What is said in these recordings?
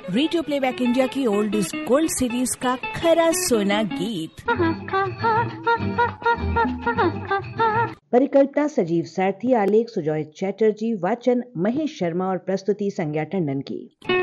Radio playback India की old is gold series का खरा सोना गीत। परिकल्पना सजीव सारथी, आलेख सुजॉय चैटर्जी, वाचन महेश शर्मा और प्रस्तुति संज्ञा टंडन की।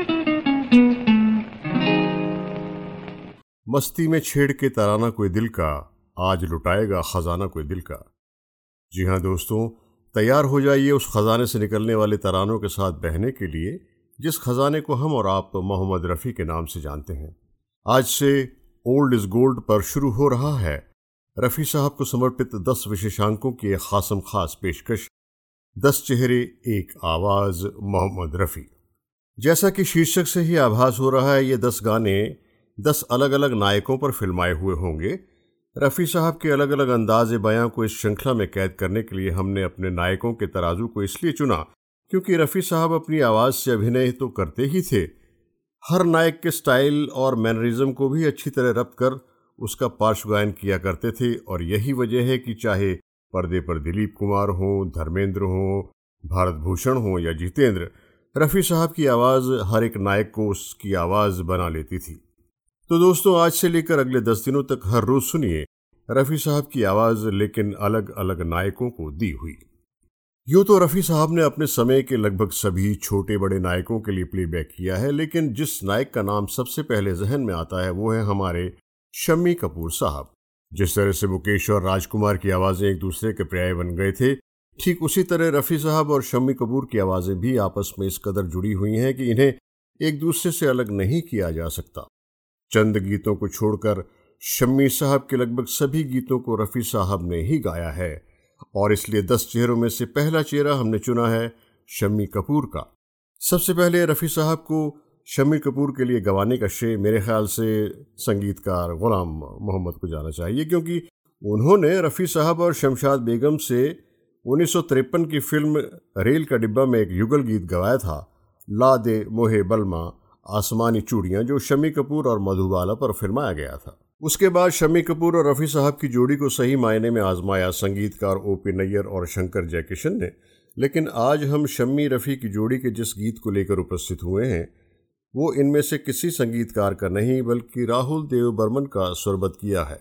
मस्ती में छेड़ के तराना कोई दिल का, आज लुटाएगा खजाना कोई दिल का। जी हाँ दोस्तों, तैयार हो जाइए उस खजाने से निकलने वाले तरानों के साथ बहने के लिए, जिस खजाने को हम और आप मोहम्मद रफ़ी के नाम से जानते हैं। आज से ओल्ड इज गोल्ड पर शुरू हो रहा है रफ़ी साहब को समर्पित 10 विशेषांकों की एक खासम खास पेशकश, 10 चेहरे एक आवाज़ मोहम्मद रफ़ी। जैसा कि शीर्षक से ही आभास हो रहा है, ये 10 गाने 10 अलग अलग नायकों पर फिल्माए हुए होंगे। रफ़ी साहब के अलग अलग अंदाज़ बयां को इस श्रृंखला में कैद करने के लिए हमने अपने नायकों के तराजू को इसलिए चुना क्योंकि रफ़ी साहब अपनी आवाज़ से अभिनय तो करते ही थे, हर नायक के स्टाइल और मैनरिज्म को भी अच्छी तरह रब्त कर उसका पार्श्व गायन किया करते थे। और यही वजह है कि चाहे पर्दे पर दिलीप कुमार हों, धर्मेंद्र हों, भारत भूषण हों या जितेंद्र, रफ़ी साहब की आवाज़ हर एक नायक को उसकी आवाज़ बना लेती थी। तो दोस्तों, आज से लेकर अगले 10 दिनों तक हर रोज़ सुनिए रफ़ी साहब की आवाज़, लेकिन अलग अलग नायकों को दी हुई। यूँ तो रफ़ी साहब ने अपने समय के लगभग सभी छोटे बड़े नायकों के लिए प्लेबैक किया है, लेकिन जिस नायक का नाम सबसे पहले जहन में आता है वो है हमारे शम्मी कपूर साहब। जिस तरह से मुकेश और राजकुमार की आवाज़ें एक दूसरे के पर्याय बन गए थे, ठीक उसी तरह रफ़ी साहब और शम्मी कपूर की आवाज़ें भी आपस में इस कदर जुड़ी हुई हैं कि इन्हें एक दूसरे से अलग नहीं किया जा सकता। चंद गीतों को छोड़कर शम्मी साहब के लगभग सभी गीतों को रफ़ी साहब ने ही गाया है, और इसलिए 10 चेहरों में से पहला चेहरा हमने चुना है शम्मी कपूर का। सबसे पहले रफ़ी साहब को शम्मी कपूर के लिए गवाने का श्रेय मेरे ख्याल से संगीतकार गुलाम मोहम्मद को जाना चाहिए, क्योंकि उन्होंने रफ़ी साहब और शमशाद बेगम से 1953 की फिल्म रेल का डिब्बा में एक युगल गीत गवाया था, ला दे मोहे बलमा आसमानी चूड़ियाँ, जो शम्मी कपूर और मधुबाला पर फिल्माया गया था। उसके बाद शम्मी कपूर और रफ़ी साहब की जोड़ी को सही मायने में आजमाया संगीतकार O.P. नैयर और शंकर जयकिशन ने। लेकिन आज हम शम्मी रफ़ी की जोड़ी के जिस गीत को लेकर उपस्थित हुए हैं वो इनमें से किसी संगीतकार का नहीं बल्कि राहुल देव बर्मन का स्वरबद्ध किया है।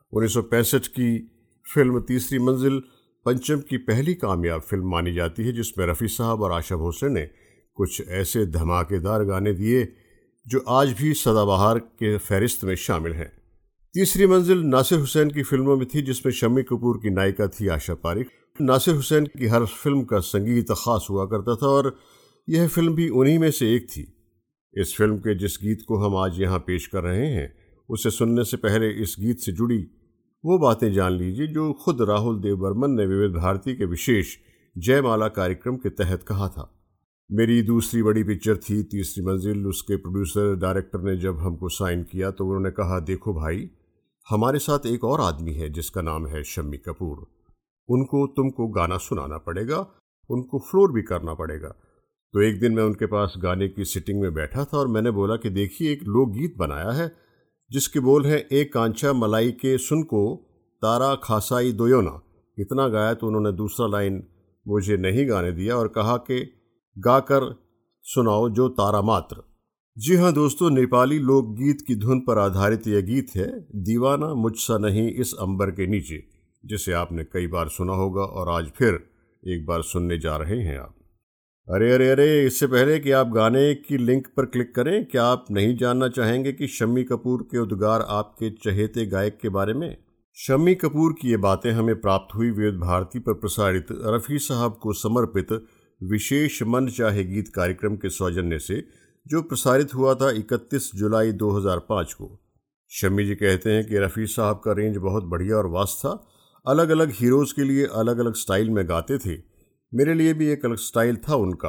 1965 की फिल्म तीसरी मंजिल पंचम की पहली कामयाब फिल्म मानी जाती है, जिसमें रफ़ी साहब और आशा भोसले ने कुछ ऐसे धमाकेदार गाने दिए जो आज भी सदाबहार के फहरिस्त में शामिल हैं। तीसरी मंजिल नासिर हुसैन की फिल्मों में थी, जिसमें शम्मी कपूर की नायिका थी आशा पारिक। नासिर हुसैन की हर फिल्म का संगीत खास हुआ करता था और यह फिल्म भी उन्हीं में से एक थी। इस फिल्म के जिस गीत को हम आज यहाँ पेश कर रहे हैं, उसे सुनने से पहले इस गीत से जुड़ी वो बातें जान लीजिए जो खुद राहुल देव बर्मन ने विविध भारती के विशेष जयमाला कार्यक्रम के तहत कहा था। मेरी दूसरी बड़ी पिक्चर थी तीसरी मंजिल। उसके प्रोड्यूसर डायरेक्टर ने जब हमको साइन किया तो उन्होंने कहा, देखो भाई, हमारे साथ एक और आदमी है जिसका नाम है शम्मी कपूर, उनको तुमको गाना सुनाना पड़ेगा, उनको फ्लोर भी करना पड़ेगा। तो एक दिन मैं उनके पास गाने की सिटिंग में बैठा था और मैंने बोला कि देखिए, एक लोकगीत बनाया है जिसके बोल हैं, एक कांचा मलाई के सुन को तारा खासाई दोयोना। इतना गाया तो उन्होंने दूसरा लाइन मुझे नहीं गाने दिया और कहा कि गाकर सुनाओ जो तारा मात्र। जी हाँ दोस्तों, नेपाली लोकगीत की धुन पर आधारित यह गीत है, दीवाना मुझसा नहीं इस अंबर के नीचे, जिसे आपने कई बार सुना होगा और आज फिर एक बार सुनने जा रहे हैं आप। अरे अरे अरे, इससे पहले कि आप गाने की लिंक पर क्लिक करें, क्या आप नहीं जानना चाहेंगे कि शम्मी कपूर के उद्गार आपके चहेते गायक के बारे में? शम्मी कपूर की ये बातें हमें प्राप्त हुई विविध भारती पर प्रसारित रफ़ी साहब को समर्पित विशेष मन चाहे गीत कार्यक्रम के सौजन्य से, जो प्रसारित हुआ था 31 जुलाई 2005 को। शम्मी जी कहते हैं कि रफ़ी साहब का रेंज बहुत बढ़िया और वास्ट था, अलग अलग हीरोज़ के लिए अलग अलग स्टाइल में गाते थे। मेरे लिए भी एक अलग स्टाइल था उनका।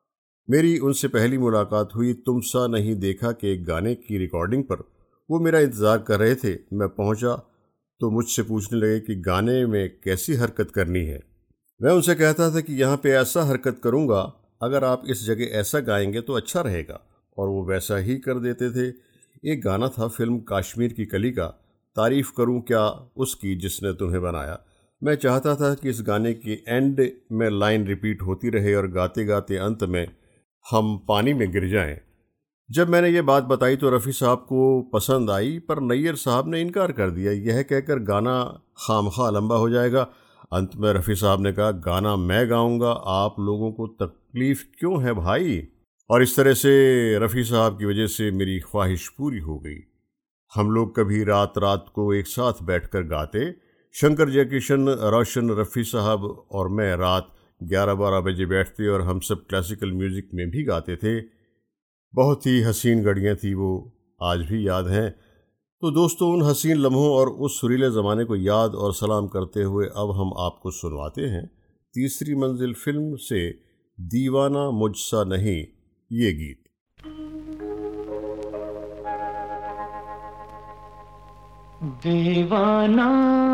मेरी उनसे पहली मुलाकात हुई तुम सा नहीं देखा के एक गाने की रिकॉर्डिंग पर। वो मेरा इंतज़ार कर रहे थे। मैं पहुंचा तो मुझसे पूछने लगे कि गाने में कैसी हरकत करनी है। मैं उनसे कहता था कि यहाँ पे ऐसा हरकत करूँगा, अगर आप इस जगह ऐसा गाएंगे तो अच्छा रहेगा, और वो वैसा ही कर देते थे। एक गाना था फिल्म काश्मीर की कली का, तारीफ़ करूं क्या उसकी जिसने तुम्हें बनाया। मैं चाहता था कि इस गाने की एंड में लाइन रिपीट होती रहे और गाते गाते अंत में हम पानी में गिर जाएं। जब मैंने ये बात बताई तो रफ़ी साहब को पसंद आई, पर नैयर साहब ने इनकार कर दिया, यह कहकर गाना खामखा लंबा हो जाएगा। अंत में रफ़ी साहब ने कहा, गाना मैं गाऊंगा, आप लोगों को तकलीफ़ क्यों है भाई। और इस तरह से रफ़ी साहब की वजह से मेरी ख्वाहिश पूरी हो गई। हम लोग कभी रात रात को एक साथ बैठकर गाते। शंकर जयकिशन, रोशन, रफ़ी साहब और मैं रात 11-12 बजे बैठते और हम सब क्लासिकल म्यूज़िक में भी गाते थे। बहुत ही हसीन घड़ियाँ थी वो, आज भी याद हैं। तो दोस्तों, उन हसीन लम्हों और उस सुरीले ज़माने को याद और सलाम करते हुए अब हम आपको सुनवाते हैं तीसरी मंजिल फिल्म से दीवाना मुझसा नहीं, ये गीत। दीवाना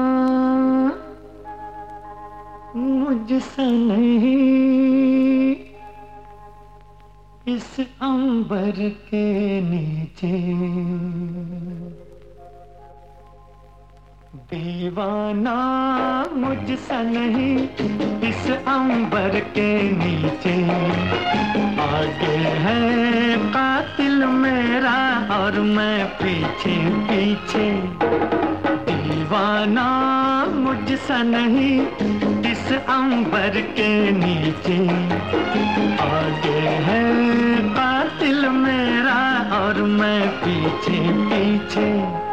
मुझसे नहीं, इस अंबर के नीचे दीवाना मुझसे नहीं, इस अंबर के नीचे आगे है कातिल मेरा और मैं पीछे पीछे। दीवाना मुझसे नहीं, इस अंबर के नीचे आगे है कातिल मेरा और मैं पीछे पीछे।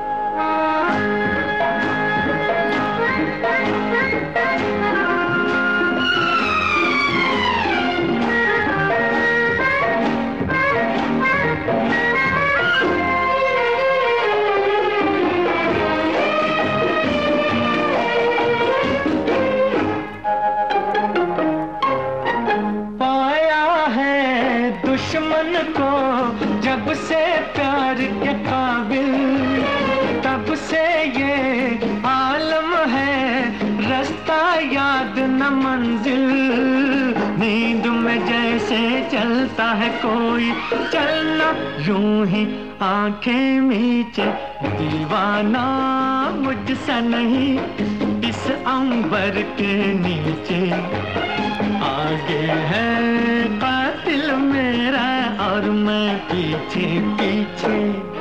दुश्मन को जब से प्यार के काबिल, तब से ये आलम है रास्ता याद न मंजिल। नींद में जैसे चलता है कोई, चलना यूं ही आंखें मीचे। दीवाना मुझसे नहीं, इस अंबर के नीचे आगे है कातिल मेरा और मैं पीछे पीछे।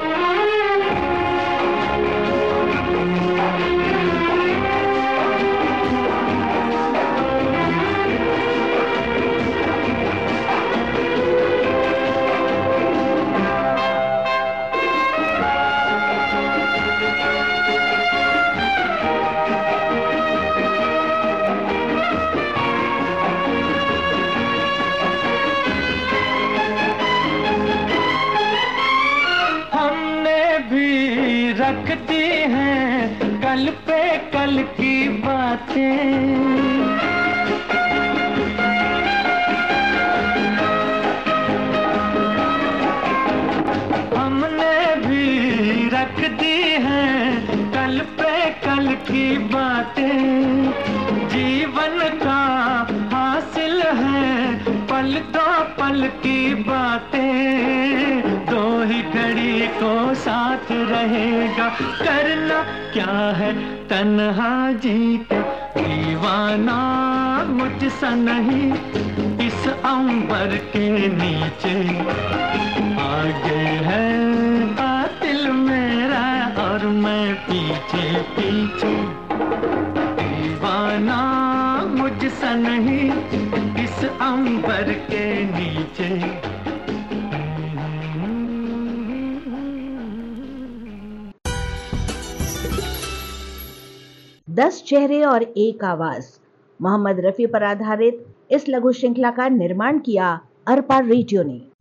रखती हैं कल पे कल की बातें, हमने भी रख दी हैं कल पे कल की बातें। जीवन का हासिल है पल दो पल की बातें। दो ही घड़ी को साथ रहेगा, करना क्या है तन्हा जी के। दीवाना मुझसे नहीं, इस अंबर के नीचे आगे है कातिल मेरा और मैं पीछे पीछे। दीवाना मुझसे नहीं, इस अंबर के नीचे। 10 चेहरे और एक आवाज, मोहम्मद रफी पर आधारित इस लघु श्रृंखला का निर्माण किया अरपा रेडियो ने।